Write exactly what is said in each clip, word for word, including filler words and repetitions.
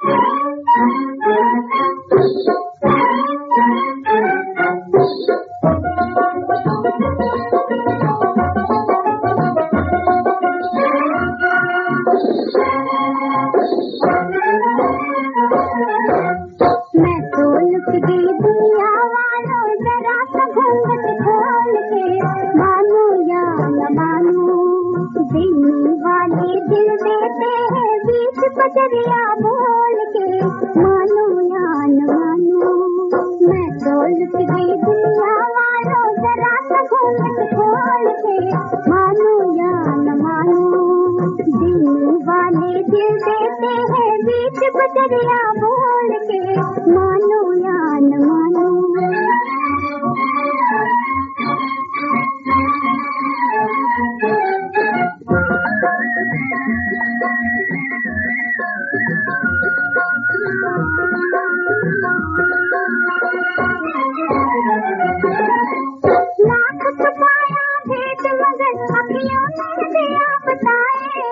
बजरिया बोल के मानो या न मानो, मैं तो लुट गई दुनिया वालों, जरा सा घूंघट खोल के मानो या न मानो। दिल वाले दिल देते हैं बीच बजरिया बोल के मानो या न मानो। लाख छुपाया भेद मगर अखियों ने दिया बताए,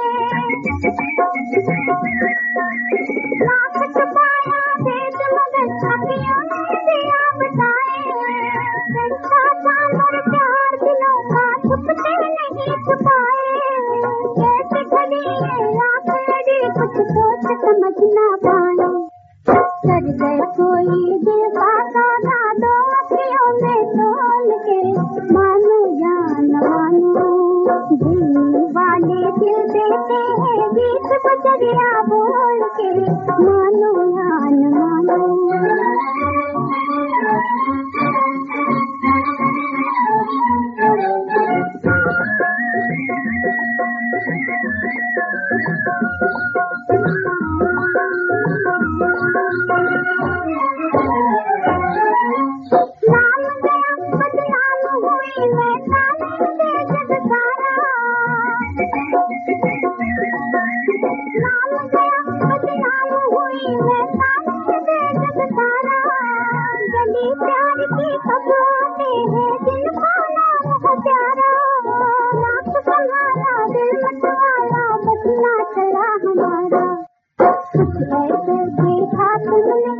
लाख छुपाया भेद मगर अखियों ने दिया बताए। सच्चा सामर चार दिनों का छुपते नहीं छुपाए, कैसे घड़ी ये रात लड़ी कुछ सोच समझ ना पाए। कर गए कोई दिल का सौदा दो अखियों में तोल के मानो या न मानो। दिल वाले दिल देते हैं बीच बजरिया बोल के मानो या न मानो। हमारा कुछ ऐसे देखा तुमने